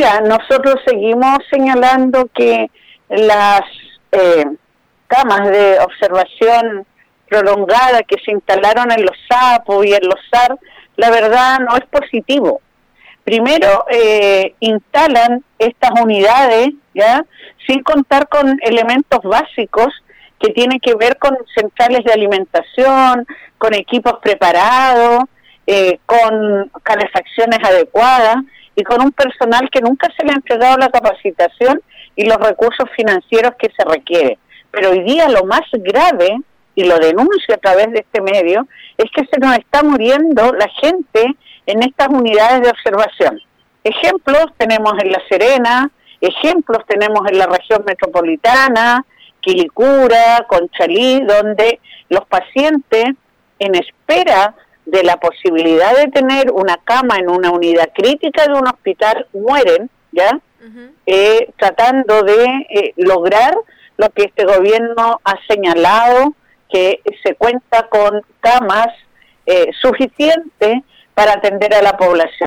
Mira, nosotros seguimos señalando que las camas de observación prolongada que se instalaron en los SAPO y en los SAR, la verdad no es positivo. Primero, instalan estas unidades, ¿ya?, sin contar con elementos básicos que tienen que ver con centrales de alimentación, con equipos preparados, con calefacciones adecuadas y con un personal que nunca se le ha entregado la capacitación y los recursos financieros que se requieren. Pero hoy día lo más grave, y lo denuncio a través de este medio, es que se nos está muriendo la gente en estas unidades de observación. Ejemplos tenemos en La Serena, ejemplos tenemos en la región metropolitana, Quilicura, Conchalí, donde los pacientes, en espera de la posibilidad de tener una cama en una unidad crítica de un hospital, mueren, ¿ya? Tratando de lograr lo que este gobierno ha señalado, que se cuenta con camas suficientes para atender a la población.